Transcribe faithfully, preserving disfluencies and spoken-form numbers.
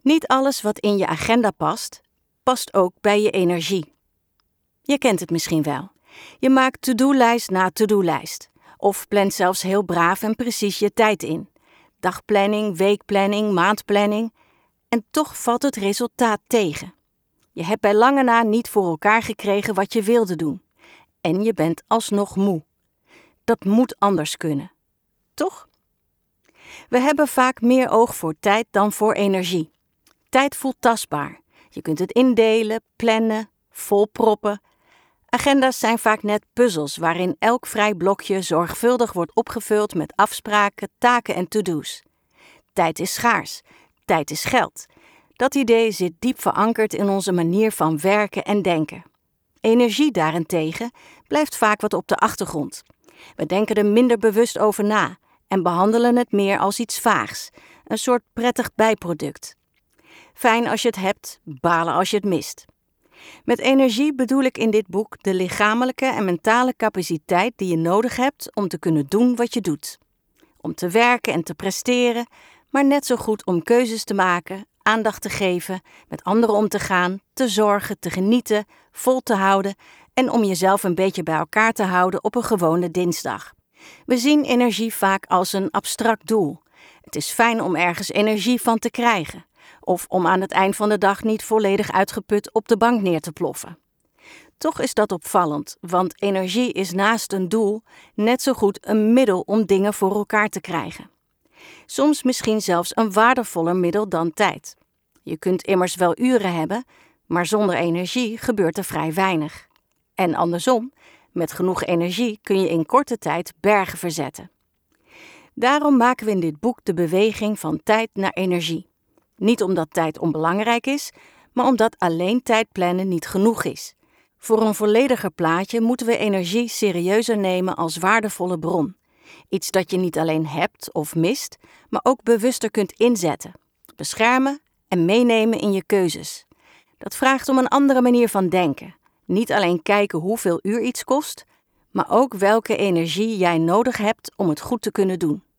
Niet alles wat in je agenda past, past ook bij je energie. Je kent het misschien wel. Je maakt to-do-lijst na to-do-lijst. Of plant zelfs heel braaf en precies je tijd in. Dagplanning, weekplanning, maandplanning. En toch valt het resultaat tegen. Je hebt bij lange na niet voor elkaar gekregen wat je wilde doen. En je bent alsnog moe. Dat moet anders kunnen. Toch? We hebben vaak meer oog voor tijd dan voor energie. Tijd voelt tastbaar. Je kunt het indelen, plannen, volproppen. Agenda's zijn vaak net puzzels waarin elk vrij blokje zorgvuldig wordt opgevuld met afspraken, taken en to-do's. Tijd is schaars. Tijd is geld. Dat idee zit diep verankerd in onze manier van werken en denken. Energie daarentegen blijft vaak wat op de achtergrond. We denken er minder bewust over na en behandelen het meer als iets vaags, een soort prettig bijproduct. Fijn als je het hebt, balen als je het mist. Met energie bedoel ik in dit boek de lichamelijke en mentale capaciteit die je nodig hebt om te kunnen doen wat je doet. Om te werken en te presteren, maar net zo goed om keuzes te maken, aandacht te geven, met anderen om te gaan, te zorgen, te genieten, vol te houden en om jezelf een beetje bij elkaar te houden op een gewone dinsdag. We zien energie vaak als een abstract doel. Het is fijn om ergens energie van te krijgen. Of om aan het eind van de dag niet volledig uitgeput op de bank neer te ploffen. Toch is dat opvallend, want energie is naast een doel net zo goed een middel om dingen voor elkaar te krijgen. Soms misschien zelfs een waardevoller middel dan tijd. Je kunt immers wel uren hebben, maar zonder energie gebeurt er vrij weinig. En andersom, met genoeg energie kun je in korte tijd bergen verzetten. Daarom maken we in dit boek de beweging van tijd naar energie. Niet omdat tijd onbelangrijk is, maar omdat alleen tijd plannen niet genoeg is. Voor een vollediger plaatje moeten we energie serieuzer nemen als waardevolle bron. Iets dat je niet alleen hebt of mist, maar ook bewuster kunt inzetten, beschermen en meenemen in je keuzes. Dat vraagt om een andere manier van denken. Niet alleen kijken hoeveel uur iets kost, maar ook welke energie jij nodig hebt om het goed te kunnen doen.